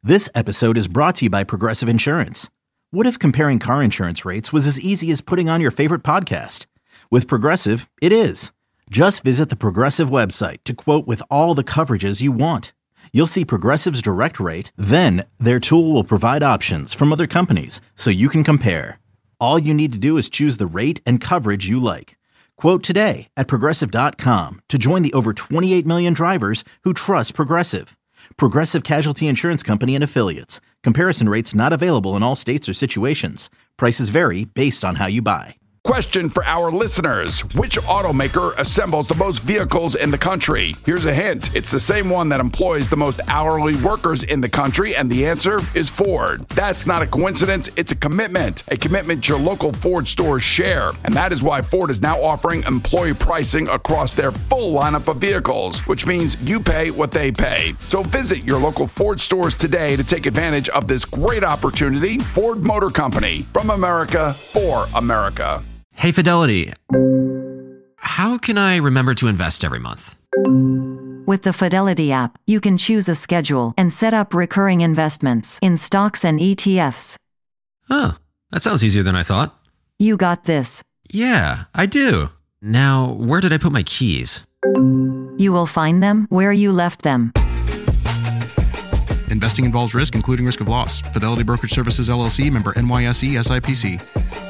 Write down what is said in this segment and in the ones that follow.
This episode is brought to you by Progressive Insurance. What if comparing car insurance rates was as easy as putting on your favorite podcast? With Progressive, it is. Just visit the Progressive website to quote with all the coverages you want. You'll see Progressive's direct rate, then their tool will provide options from other companies so you can compare. All you need to do is choose the rate and coverage you like. Quote today at Progressive.com to join the over 28 million drivers who trust Progressive. Progressive Casualty Insurance Company and Affiliates. Comparison rates not available in all states or situations. Prices vary based on how you buy. Question for our listeners. Which automaker assembles the most vehicles in the country? Here's a hint. It's the same one that employs the most hourly workers in the country, and the answer is Ford. That's not a coincidence. It's a commitment your local Ford stores share. And that is why Ford is now offering employee pricing across their full lineup of vehicles, which means you pay what they pay. So visit your local Ford stores today to take advantage of this great opportunity. Ford Motor Company, from America for America. Hey, Fidelity, how can I remember to invest every month? With the Fidelity app, you can choose a schedule and set up recurring investments in stocks and ETFs. Oh, that sounds easier than I thought. You got this. Yeah, I do. Now, where did I put my keys? You will find them where you left them. Investing involves risk, including risk of loss. Fidelity Brokerage Services, LLC, member NYSE, SIPC.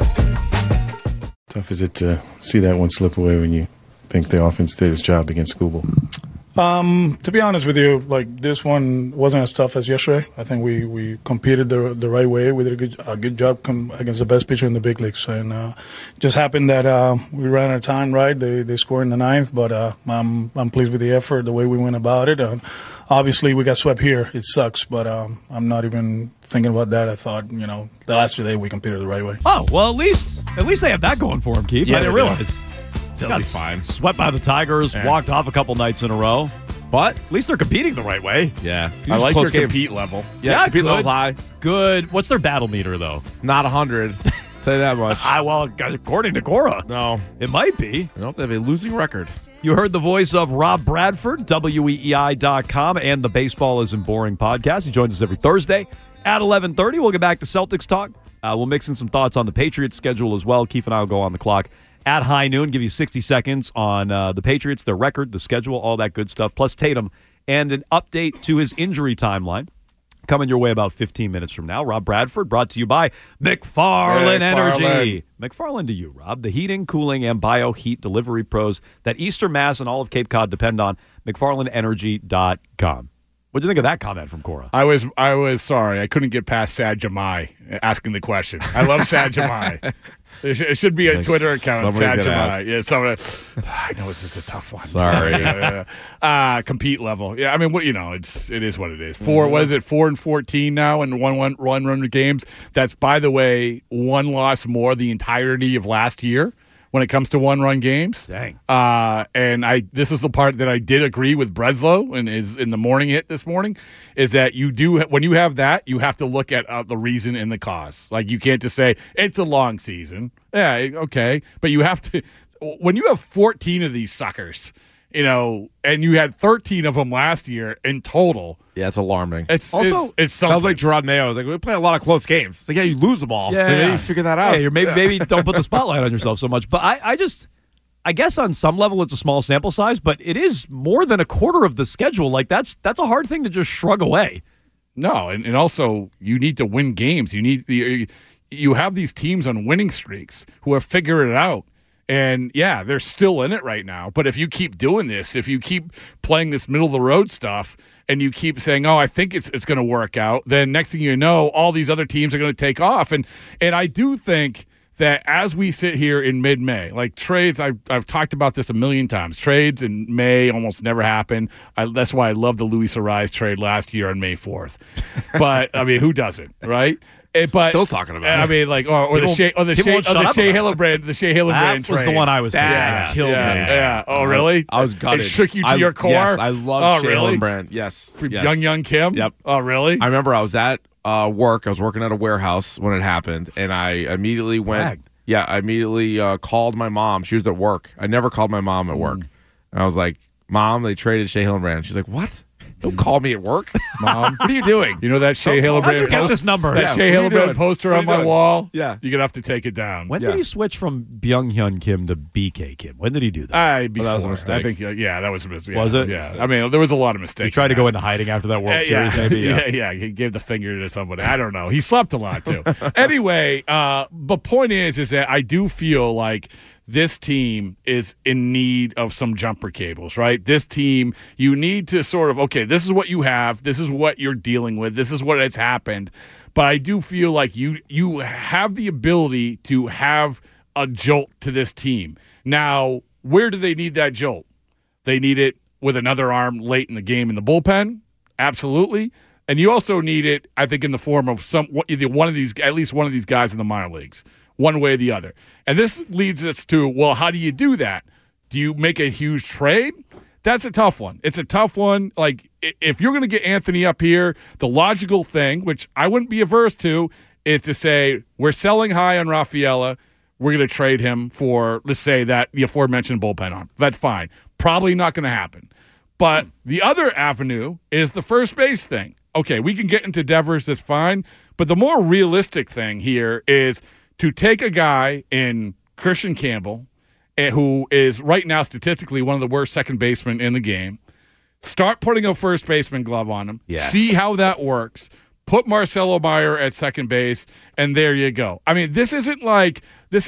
Tough is it to see that one slip away when you think the offense did its job against Skubal? To be honest with you, like, this one wasn't as tough as yesterday. I think we competed the right way. We did a good job against the best pitcher in the big leagues, and just happened that we ran out of time. Right, they scored in the ninth, but I'm pleased with the effort, the way we went about it. Obviously, we got swept here. It sucks, but I'm not even thinking about that. I thought, the last 2 days we competed the right way. Oh, well, at least they have that going for them, Keith. Yeah, I didn't realize. They'll be fine. Swept by the Tigers, walked off a couple nights in a row. But at least they're competing the right way. Yeah. I like your compete level. Yeah, compete level's high. Good. What's their battle meter, though? Not 100. Tell you that much. Well, according to Cora. No. It might be. I hope they have a losing record. You heard the voice of Rob Bradford, WEEI.com, and the Baseball Isn't Boring podcast. He joins us every Thursday at 11:30. We'll get back to Celtics talk. We'll mix in some thoughts on the Patriots schedule as well. Keith and I will go on the clock at high noon, give you 60 seconds on the Patriots, their record, the schedule, all that good stuff, plus Tatum, and an update to his injury timeline. Coming your way about 15 minutes from now. Rob Bradford, brought to you by McFarland Energy. McFarland to you, Rob. The heating, cooling, and bio-heat delivery pros that Eastern Mass and all of Cape Cod depend on. McFarlandEnergy.com. What'd you think of that comment from Cora? I was sorry. I couldn't get past Sad Jamai asking the question. I love Sad Jamai. It should be a Twitter account, Sad Jamai. Yeah, I know it's a tough one. Sorry. Compete level. Yeah, I mean, it is what it is. What is it? 4-14 now in one run games. That's, by the way, one loss more the entirety of last year when it comes to one-run games. Dang. And this is the part that I did agree with Breslow and is in the morning hit this morning, is that when you have that, you have to look at the reason and the cause. Like, you can't just say, it's a long season. Yeah, okay. But you have to, when you have 14 of these suckers, and you had 13 of them last year in total. Yeah, it's alarming. It's something. Sounds like Gerard Mayo. Like, we play a lot of close games. It's like, yeah, you lose them all. Yeah, maybe you figure that out. Yeah, maybe don't put the spotlight on yourself so much. But I guess on some level it's a small sample size, but it is more than a quarter of the schedule. Like, that's a hard thing to just shrug away. No, and also you need to win games. You have these teams on winning streaks who are figuring it out. And, yeah, they're still in it right now. But if you keep doing this, if you keep playing this middle-of-the-road stuff and you keep saying, I think it's going to work out, then next thing you know, all these other teams are going to take off. And I do think that as we sit here in mid-May, like trades, I've talked about this a million times. Trades in May almost never happen. That's why I love the Luis Ariz trade last year on May 4th. But, I mean, who doesn't, right? But still talking about it. I mean, like, or the Shea Hillenbrand, That was the one I was thinking. That killed me. Yeah. Oh, really? I was gutted. It shook you to your core? Yes, I love Shea really? Hillenbrand. Yes. Young Kim? Yep. Oh, really? I remember I was at work. I was working at a warehouse when it happened, and I immediately went. Yeah, I immediately called my mom. She was at work. I never called my mom at work. And I was like, Mom, they traded Shea Hillenbrand. She's like, what? Don't call me at work. Mom, what are you doing? You know that Shea How'd Hillebrand you get this number? That Shea Hillebrand poster on my wall? Yeah. You're going to have to take it down. When did he switch from Byung-Hyun Kim to BK Kim? When did he do that? Before. that was a mistake. I think, that was a mistake. Was it? Yeah. I mean, there was a lot of mistakes. He tried to go into hiding after that World Series, maybe? Yeah. He gave the finger to somebody. I don't know. He slept a lot, too. Anyway, the point is that I do feel like this team is in need of some jumper cables, right? This team, you need to sort of, okay, this is what you have. This is what you're dealing with. This is what has happened. But I do feel like you have the ability to have a jolt to this team. Now, where do they need that jolt? They need it with another arm late in the game in the bullpen. Absolutely. And you also need it, I think, in the form of either one of these, at least one of these guys in the minor leagues, one way or the other. And this leads us to, well, how do you do that? Do you make a huge trade? That's a tough one. It's a tough one. Like, if you're going to get Anthony up here, the logical thing, which I wouldn't be averse to, is to say, we're selling high on Rafaela. We're going to trade him for, let's say, the aforementioned bullpen arm. That's fine. Probably not going to happen. But the other avenue is the first base thing. Okay, we can get into Devers, that's fine. But the more realistic thing here is to take a guy in Christian Campbell, who is right now statistically one of the worst second basemen in the game, start putting a first baseman glove on him, see how that works, put Marcelo Meyer at second base, and there you go. I mean, this isn't like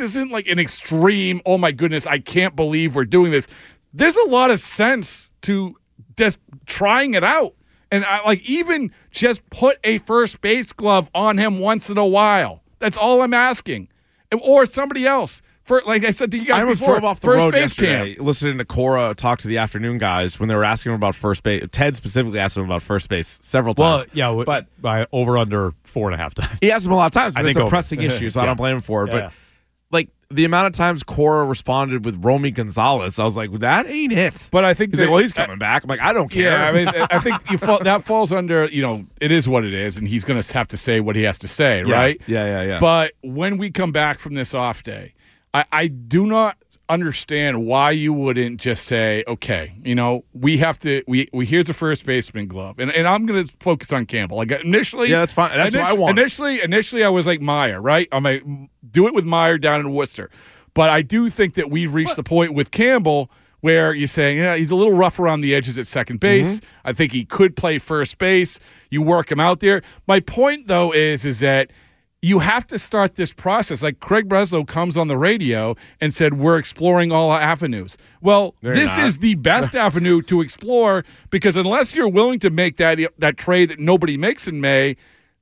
an extreme, oh my goodness, I can't believe we're doing this. There's a lot of sense to just trying it out. And even just put a first base glove on him once in a while. That's all I'm asking. Or somebody else. Like I said to you guys before, drove off the road yesterday listening to Cora talk to the afternoon guys when they were asking him about first base. Ted specifically asked him about first base several times. Well, yeah, but by over under 4.5 times. He asked him a lot of times, but it's a pressing issue, so I don't blame him for it. But like the amount of times Cora responded with Romy Gonzalez, I was like, that ain't it. But I think he's coming back. I'm like, I don't care. Yeah, I mean, I think that falls under, it is what it is, and he's going to have to say what he has to say, right? Yeah. But when we come back from this off day, I do not understand why you wouldn't just say, okay, we have to. We here's a first baseman glove, and I'm going to focus on Campbell. Like initially, that's fine. That's what I want. Initially, I was like Meyer, right? I'm like, do it with Meyer down in Worcester, but I do think that we've reached the point with Campbell where you're saying, he's a little rough around the edges at second base. Mm-hmm. I think he could play first base. You work him out there. My point though is that you have to start this process. Like Craig Breslow comes on the radio and said, we're exploring all avenues. Well, this is the best avenue to explore because unless you're willing to make that trade that nobody makes in May,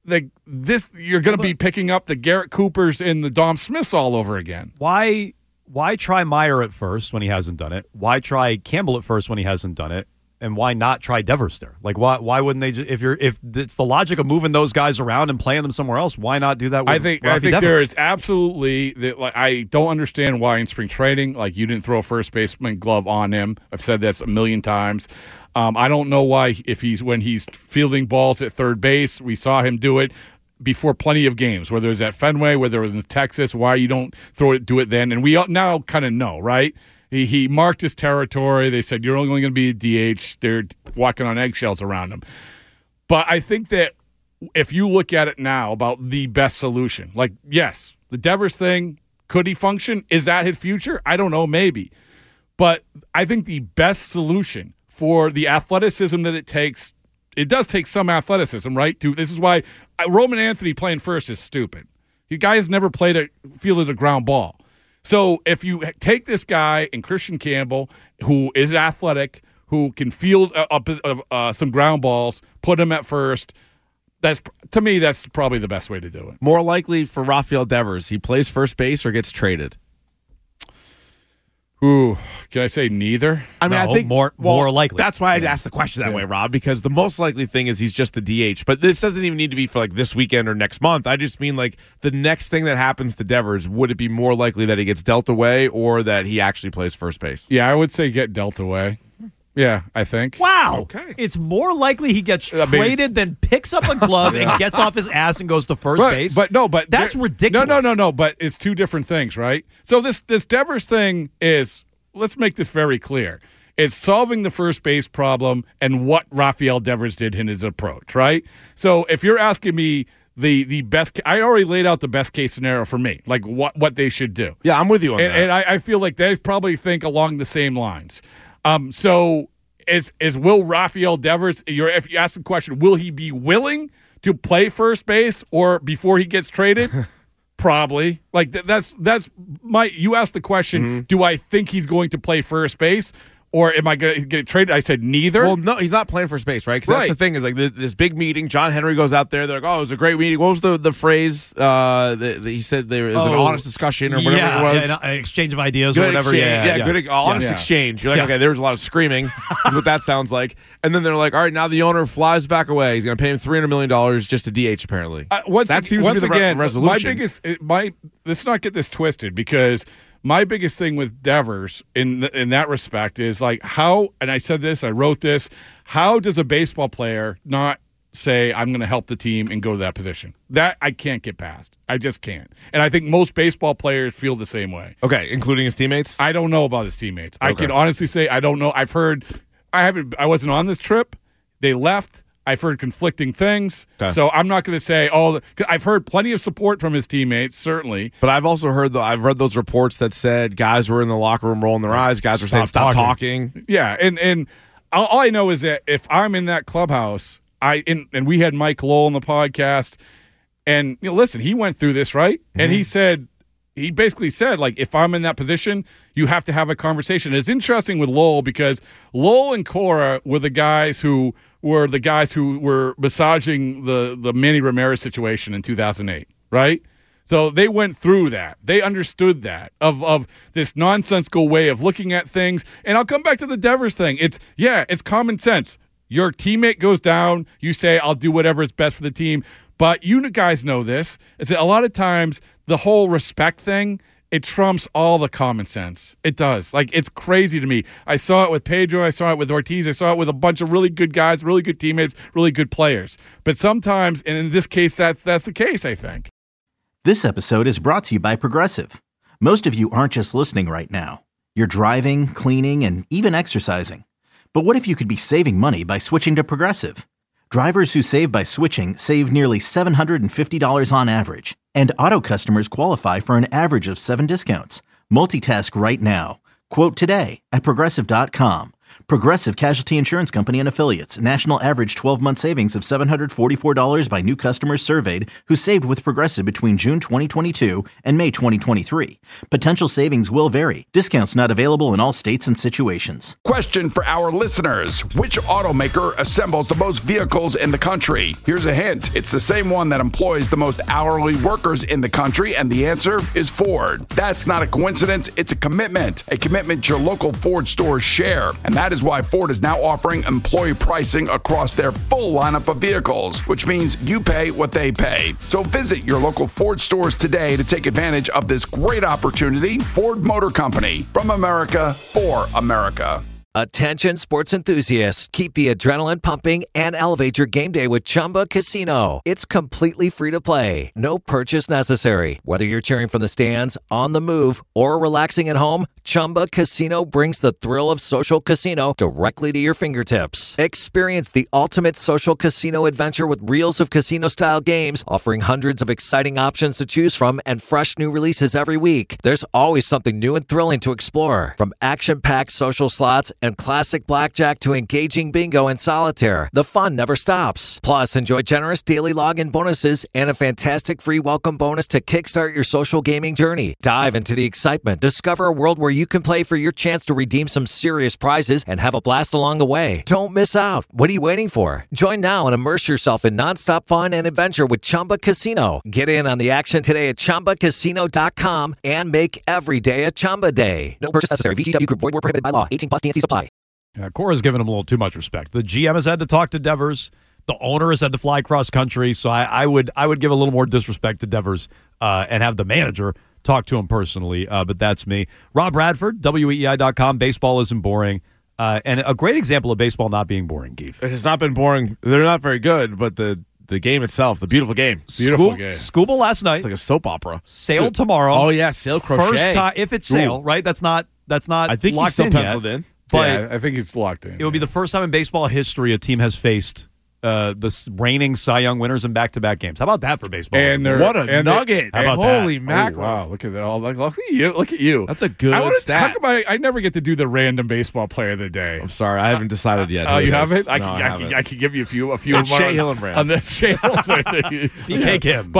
you're going to be picking up the Garrett Coopers and the Dom Smiths all over again. Why try Meyer at first when he hasn't done it? Why try Campbell at first when he hasn't done it? And why not try Devers there? Like, why wouldn't they? If it's the logic of moving those guys around and playing them somewhere else, why not do that? With I think Devers? There is absolutely that. Like, I don't understand why in spring training, like you didn't throw a first baseman glove on him. I've said this a million times. I don't know why when he's fielding balls at third base, we saw him do it before plenty of games, whether it was at Fenway, whether it was in Texas. Why you don't do it then? And we now kind of know, right? He marked his territory. They said, you're only going to be a DH. They're walking on eggshells around him. But I think that if you look at it now about the best solution, like, yes, the Devers thing, could he function? Is that his future? I don't know, maybe. But I think the best solution for the athleticism that it takes, it does take some athleticism, right? This is why Roman Anthony playing first is stupid. The guy has never fielded a ground ball. So if you take this guy and Christian Campbell, who is athletic, who can field some ground balls, put him at first, to me, that's probably the best way to do it. More likely for Rafael Devers, he plays first base or gets traded? Ooh, can I say neither? I mean, I think more likely. That's why I'd ask the question that way, Rob, because the most likely thing is he's just the DH. But this doesn't even need to be for like this weekend or next month. I just mean like the next thing that happens to Devers, would it be more likely that he gets dealt away or that he actually plays first base? Yeah, I would say get dealt away. Yeah, I think. Wow. Okay. It's more likely he gets traded than picks up a glove and gets off his ass and goes to first base. But that's ridiculous. No. But it's two different things, right? So this Devers thing is, let's make this very clear. It's solving the first base problem and what Rafael Devers did in his approach, right? So if you're asking me the best, I already laid out the best case scenario for me, like what they should do. Yeah, I'm with you on that. And I feel like they probably think along the same lines. So is will Rafael Devers, if you ask the question, will he be willing to play first base or before he gets traded? Probably. Like that's you asked the question, do I think he's going to play first base? Or am I going to get traded? I said neither. Well, no, he's not playing for space, right? Because that's the thing is like this big meeting. John Henry goes out there. They're like, "Oh, it was a great meeting." What was the phrase that he said? There was an honest discussion or whatever it was. Yeah, an exchange of ideas good or whatever. Exchange. Good honest exchange. You're like, okay, there was a lot of screaming. Is what that sounds like. And then they're like, all right, now the owner flies back away. He's going to pay him $300 million just to DH. Apparently, that seems to be the resolution. Let's not get this twisted because. My biggest thing with Devers in that respect is like how, and I said this, I wrote this, how does a baseball player not say, I'm going to help the team and go to that position? That I can't get past. I just can't. And I think most baseball players feel the same way. Okay, including his teammates? I don't know about his teammates. Okay. I can honestly say I don't know. I wasn't on this trip. They left. I've heard conflicting things, so I'm not going to say, I've heard plenty of support from his teammates, certainly. But I've also heard, I've read those reports that said guys were in the locker room rolling their eyes, guys were saying, stop talking. Yeah, and all I know is that if I'm in that clubhouse, and we had Mike Lowell on the podcast, and listen, he went through this, right? Mm-hmm. And he basically said, like, if I'm in that position, you have to have a conversation. It's interesting with Lowell because Lowell and Cora were the guys who were massaging the Manny Ramirez situation in 2008, right? So they went through that. They understood that of this nonsensical way of looking at things. And I'll come back to the Devers thing. It's common sense. Your teammate goes down. You say, I'll do whatever is best for the team. But you guys know this. Is that a lot of times the whole respect thing, it trumps all the common sense. It does. Like, it's crazy to me. I saw it with Pedro. I saw it with Ortiz. I saw it with a bunch of really good guys, really good teammates, really good players. But sometimes, and in this case, that's the case, I think. This episode is brought to you by Progressive. Most of you aren't just listening right now. You're driving, cleaning, and even exercising. But what if you could be saving money by switching to Progressive? Drivers who save by switching save nearly $750 on average. And auto customers qualify for an average of 7 discounts. Multitask right now. Quote today at Progressive.com. Progressive Casualty Insurance Company and Affiliates. National average 12-month savings of $744 by new customers surveyed who saved with Progressive between June 2022 and May 2023. Potential savings will vary. Discounts not available in all states and situations. Question for our listeners. Which automaker assembles the most vehicles in the country? Here's a hint. It's the same one that employs the most hourly workers in the country, and the answer is Ford. That's not a coincidence. It's a commitment your local Ford stores share. And that is why Ford is now offering employee pricing across their full lineup of vehicles, which means you pay what they pay. So visit your local Ford stores today to take advantage of this great opportunity. Ford Motor Company, from America for America. Attention sports enthusiasts, keep the adrenaline pumping and elevate your game day with Chumba Casino. It's completely free to play. No purchase necessary. Whether you're cheering from the stands, on the move, or relaxing at home, Chumba Casino brings the thrill of social casino directly to your fingertips. Experience the ultimate social casino adventure with reels of casino-style games, offering hundreds of exciting options to choose from and fresh new releases every week. There's always something new and thrilling to explore. From action-packed social slots and classic blackjack to engaging bingo and solitaire, the fun never stops. Plus, enjoy generous daily login bonuses and a fantastic free welcome bonus to kickstart your social gaming journey. Dive into the excitement. Discover a world where you can play for your chance to redeem some serious prizes and have a blast along the way. Don't miss out. What are you waiting for? Join now and immerse yourself in nonstop fun and adventure with Chumba Casino. Get in on the action today at ChumbaCasino.com and make every day a Chumba day. No purchase necessary. VGW Group. Void where prohibited by law. 18+ TNC supply. Cora's given him a little too much respect. The GM has had to talk to Devers. The owner has had to fly cross country. So I would give a little more disrespect to Devers and have the manager talk to him personally. But that's me. Rob Bradford, WEEI.com. Baseball isn't boring. And a great example of baseball not being boring, Keith. It has not been boring. They're not very good, but the game itself, the beautiful game. Beautiful game. Scuba last night. It's like a soap opera. Sail tomorrow. Oh, yeah, sail crochet. First time, if it's sail, right? That's not I think locked he's still in penciled yet. in. But yeah, I think it's locked in. It would be the first time in baseball history a team has faced the reigning Cy Young winners in back-to-back games. How about that for baseball? And what a nugget! How about Holy that? mackerel! Wow, look at that! Look at you! Look at you! That's a good stat. How come I never get to do the random baseball player of the day? I'm sorry, I haven't decided yet. Oh, you haven't? No, I can give you a few It's more Shea Hillenbrand. on the Shea Hillenbrand. PK Kim.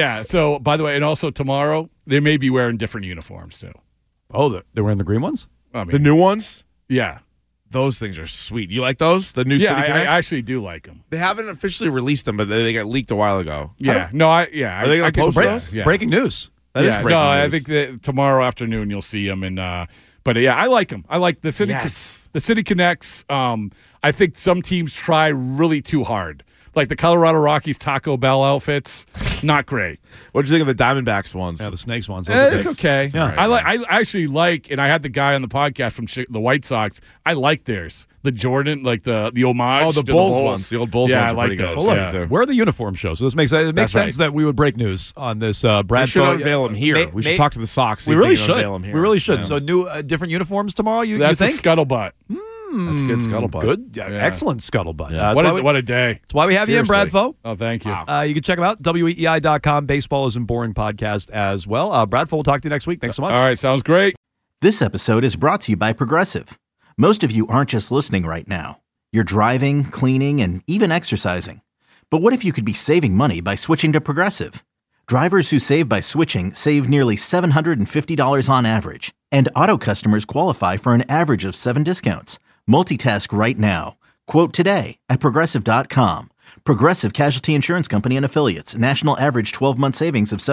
So by the way, and also tomorrow they may be wearing different uniforms too. Oh, they're wearing the green ones? I mean, The new ones? yeah. Those things are sweet. You like those? The new Yeah, City I Connects? actually do like them. They haven't officially released them, but they got leaked a while ago. Yeah, Are they going I to can- post those? Yeah. Breaking news. That is Yeah, breaking no, I news. think that tomorrow afternoon you'll see them. But yeah, I like them. I like the City. Yes. The City Connects. I think some teams try really too hard. Like the Colorado Rockies Taco Bell outfits, not great. What did you think of the Diamondbacks ones? Yeah, the Snakes ones. Those are It's big. okay. Yeah. I actually like, and I had the guy on the podcast from the White Sox. I like theirs. The Jordan, like the homage. Oh, the to Bulls ones. The old Bulls yeah, ones I are like pretty good. those. Well, yeah. look, we're the uniform show, so this makes it makes That's sense right. that we would break news on this. Brad We should Foe- unveil them here. We should talk to the Sox. see We if really they can should. unveil 'em here. We really should. Yeah. So new, different uniforms tomorrow. You That's think? the scuttlebutt. That's good scuttlebutt. Good, yeah, Yeah. excellent scuttlebutt. Yeah. What a day. That's why we have you in, Brad Foe. Oh, thank you. You can check them out. WEEI.com. Baseball Isn't Boring podcast as well. Brad Foe will talk to you next week. Thanks so much. All right, sounds great. This episode is brought to you by Progressive. Most of you aren't just listening right now. You're driving, cleaning, and even exercising. But what if you could be saving money by switching to Progressive? Drivers who save by switching save nearly $750 on average. And auto customers qualify for an average of 7 discounts. Multitask right now. Quote today at Progressive.com. Progressive Casualty Insurance Company and Affiliates. National average 12-month savings of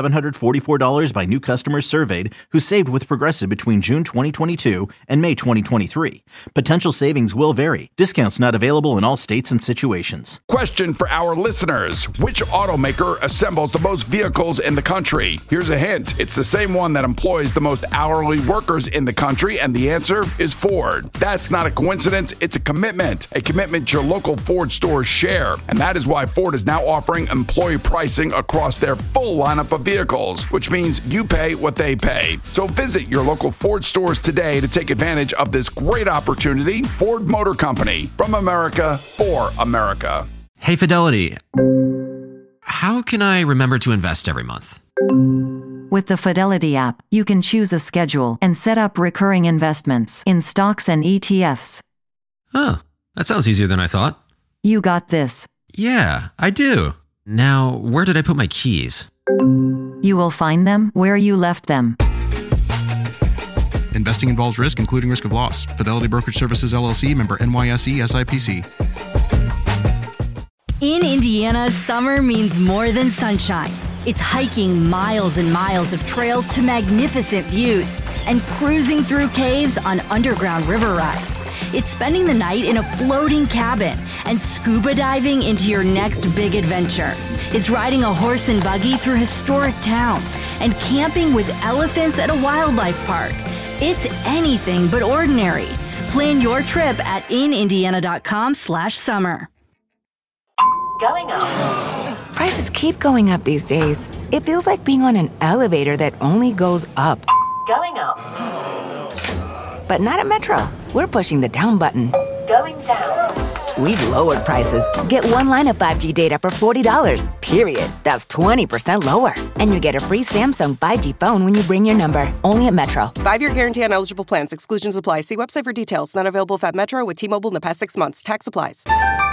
$744 by new customers surveyed who saved with Progressive between June 2022 and May 2023. Potential savings will vary. Discounts not available in all states and situations. Question for our listeners. Which automaker assembles the most vehicles in the country? Here's a hint. It's the same one that employs the most hourly workers in the country, and the answer is Ford. That's not a coincidence. It's a commitment your local Ford stores share. And that is why Ford is now offering employee pricing across their full lineup of vehicles, which means you pay what they pay. So visit your local Ford stores today to take advantage of this great opportunity. Ford Motor Company, from America for America. Hey, Fidelity. How can I remember to invest every month? With the Fidelity app, you can choose a schedule and set up recurring investments in stocks and ETFs. Oh, that sounds easier than I thought. You got this. Yeah, I do. Now, where did I put my keys? You will find them where you left them. Investing involves risk, including risk of loss. Fidelity Brokerage Services, LLC, member NYSE, SIPC. In Indiana, summer means more than sunshine. It's hiking miles and miles of trails to magnificent views and cruising through caves on underground river rides. It's spending the night in a floating cabin and scuba diving into your next big adventure. It's riding a horse and buggy through historic towns and camping with elephants at a wildlife park. It's anything but ordinary. Plan your trip at inindiana.com/summer. Going up. Prices keep going up these days. It feels like being on an elevator that only goes up. Going up. But not at Metro. We're pushing the down button. Going down. We've lowered prices. Get one line of 5G data for $40, period. That's 20% lower. And you get a free Samsung 5G phone when you bring your number. Only at Metro. 5-year guarantee on eligible plans. Exclusions apply. See website for details. Not available at Metro with T-Mobile in the past 6 months. Tax applies.